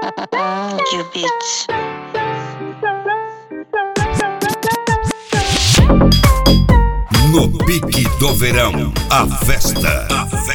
Beats. No pique do verão, a festa.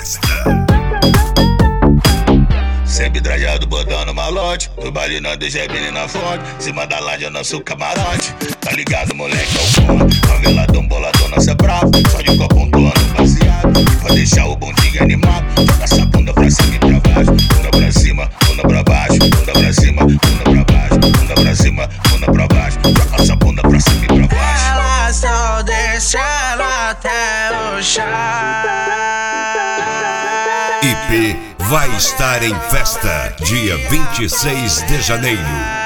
Sempre trajado, botando malote. No baile nós deixa na fonte. Cima da laje é nosso camarote. Tá ligado, moleque, é o ponto. Faveladão, boladão, nós é bravo. Só de copo toando baseado. Pra deixar o bondinho animado. Joga essa bunda pra cima e pra baixo. Bunda pra cima, bunda pra baixo. Bunda pra cima, bunda pra baixo. Bunda pra cima, bunda pra baixo. Joga essa bunda pra cima e pra baixo. Elas tão descendo até o chão. IP vai estar em festa dia 26 de janeiro.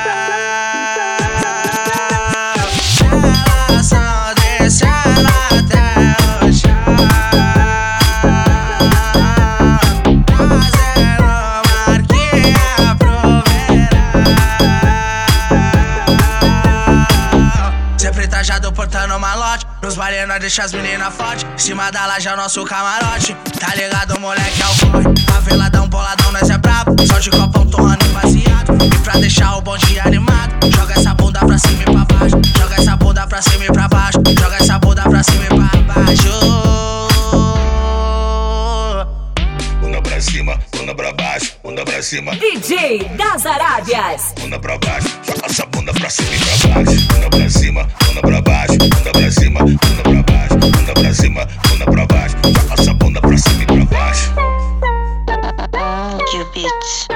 Elas tão descendo até o chão. Fazendo marquinha pro verão. Sempre trajado, portando malote. Nos bailes nós deixa as meninas forte. Em cima da laje é o nosso camarote. Tá ligado, moleque, é o corre. Faveladão, boladão, nós é brabo. Só de copão, torrando e baseado. E pra deixar o bonde animado, joga essa bunda pra cima e pra baixo. Joga essa bunda pra cima e pra baixo. Joga essa bunda pra cima e pra baixo. Bunda pra cima, bunda pra baixo. Bunda pra cima, DJ das Arábias. bunda pra baixo. Joga essa bunda pra cima e pra baixo. Bunda pra cima, bunda pra baixo. Bunda pra cima, bunda pra baixo. Bunda pra cima, bunda pra baixo. Joga essa bunda pra cima e pra baixo. Beats.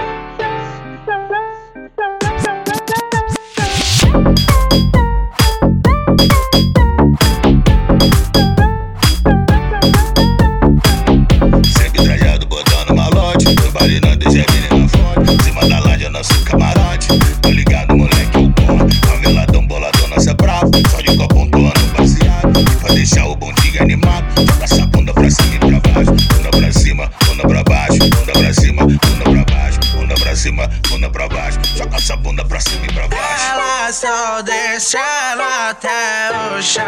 Sempre trajado, botando malote. No baile nós deixa na fonte. Em cima da laje é nosso camarote. Tá ligado, moleque, é o ponto. Faveladão, boladão, nós é bravo. Só de copo toando baseado. E pra deixar o bondinho animado, joga essa bunda pra cima e pra baixo. Bunda pra cima, bunda pra baixo. Bunda pra cima, bunda pra baixo. Bunda pra cima, bunda pra baixo. Joga essa bunda pra cima e pra baixo. Elas tão descendo até o chão.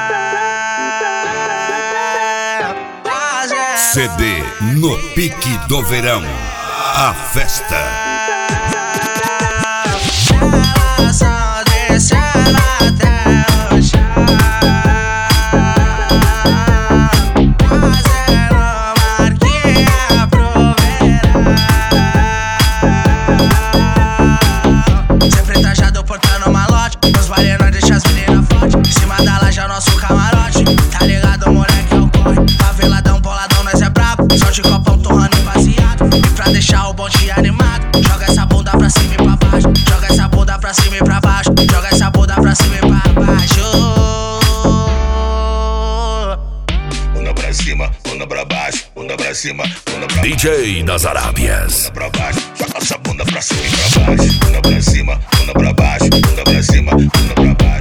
Fazendo CD no pique do verão, a festa. Elas tão descendo até o chão. Fazendo marquinha pro verão. Sempre trajado, portando malote. Nos bailes nós deixa as meninas forte. Em cima da laje é o nosso camarote. Tá ligado, moleque, é o corre. Faveladão, boladão, nós é brabo. Só de copão, torrando e baseado. E pra deixar o bonde animado, joga essa bunda pra cima e pra baixo. Joga essa bunda pra cima e pra baixo. Joga essa bunda pra cima e pra baixo. Bunda pra cima, bunda pra baixo. Bunda pra cima, bunda pra baixo. DJ das Arábias. Bunda pra baixo, joga essa bunda pra cima e pra baixo. Bunda pra cima, bunda pra baixo. Bunda pra cima, bunda pra baixo.